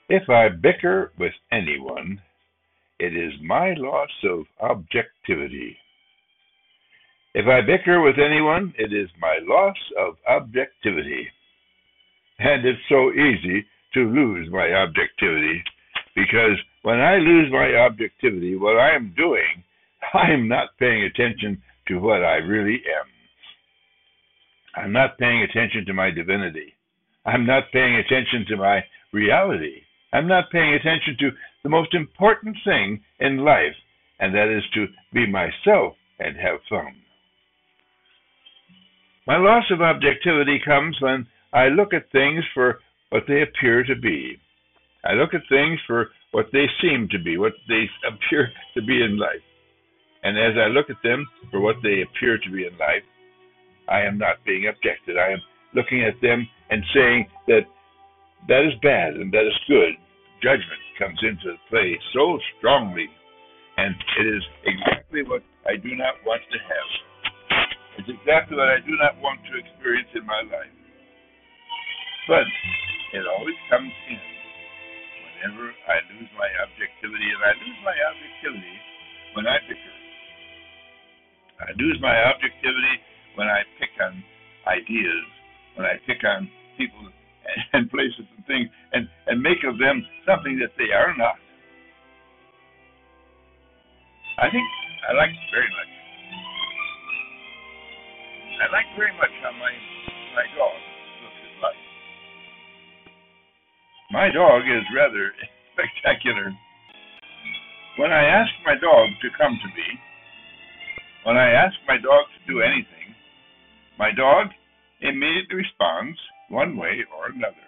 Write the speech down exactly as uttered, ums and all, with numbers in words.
If I bicker with anyone, it is my loss of objectivity. If I bicker with anyone, it is my loss of objectivity. And it's so easy to lose my objectivity because when I lose my objectivity, what I am doing, I am not paying attention to what I really am. I'm not paying attention to my divinity. I'm not paying attention to my reality. I'm not paying attention to the most important thing in life, and that is to be myself and have fun. My loss of objectivity comes when I look at things for what they appear to be. I look at things for what they seem to be, what they appear to be in life. And as I look at them for what they appear to be in life, I am not being objective. I am looking at them and saying that that is bad and that is good. Judgment comes into play so strongly, and it is exactly what I do not want to have. It's exactly what I do not want to experience in my life. But it always comes in whenever I lose my objectivity, and I lose my objectivity when I bicker. I lose my objectivity when I pick on ideas, when I pick on people and places and things, and, and make of them something that they are not. I think I like very much. I like very much how my my dog looks at life. My dog is rather spectacular. When I ask my dog to come to me, when I ask my dog to do anything, my dog immediately responds one way or another.